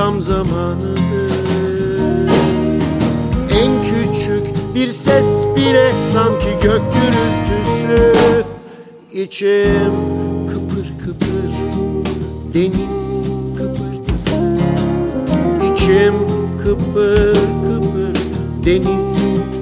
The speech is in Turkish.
tam zamanıdır. En küçük bir ses bile sanki gök gürültüsü. İçim kıpır kıpır, deniz kıpırtısı. İçim kıpır kıpır, deniz